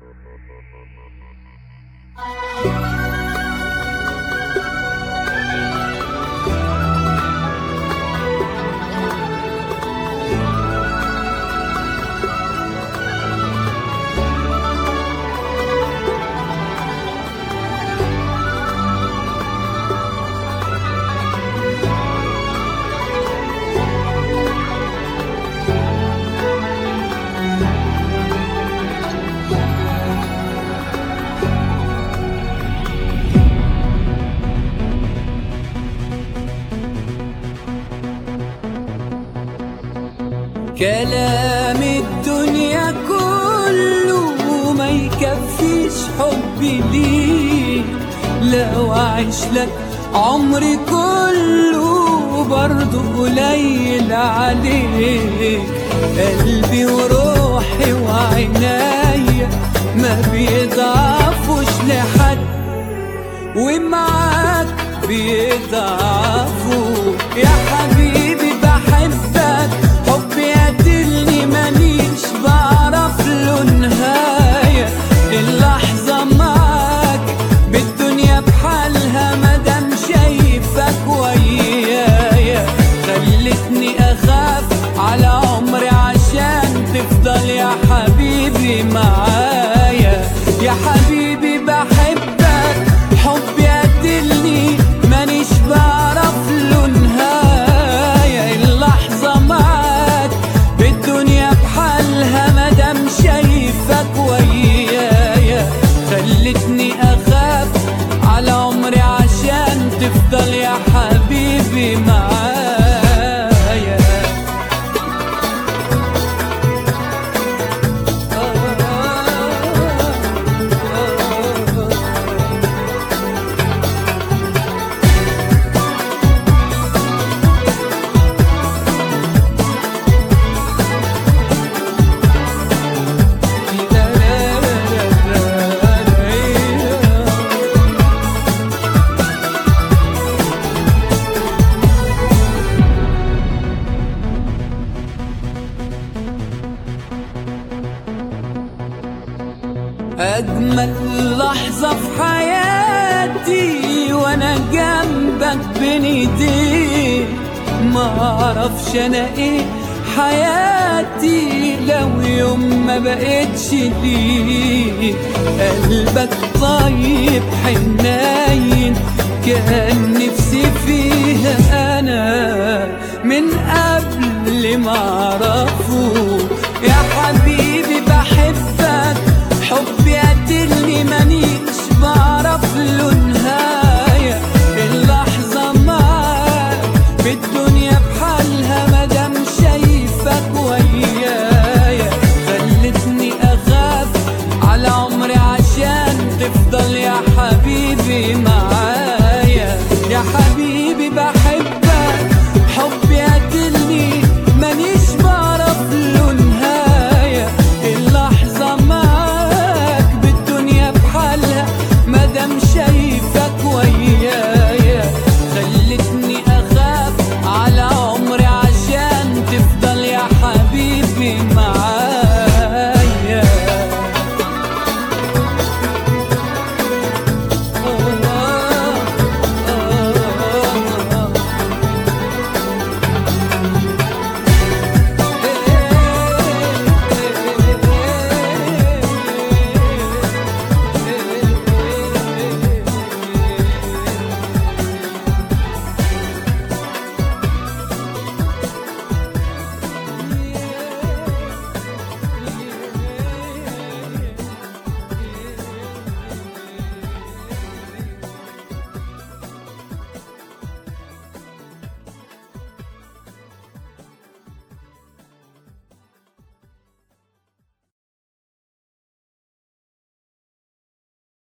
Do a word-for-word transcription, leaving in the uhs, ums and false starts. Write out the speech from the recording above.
كلام الدنيا كله ما يكفيش حبي ليك، لو أعيش لك عمري كله برضو قليل عليك. قلبي وروحي وعينيا ما بيضعفوش لحد، ومعاك بيضعفوا. يا حبيبي بحبك حبي قاتلني مانيش بعرف له نهاية. اللحظة معاك بالدنيا بحالها مادام شايفك ويايا. خلتني أخاف على عمري عشان تفضل يا حبيبي معايا. يا حبيبي بحبك حبي قاتلني مانيش بعرف له نهاية. اللحظة معاك بالدنيا بحالها مادام شايفك ويايا. خلتني أخاف على عمري عشان تفضل يا حبيبي معايا. أجمل لحظة في حياتي وأنا جنبك بين ايديك. معرفش أنا إيه حياتي لو يوم ما بقتش ليك. قلبك طيب حنين كان نفسي فيها أنا من قبل ما أعرفه. يا حبيبي بحب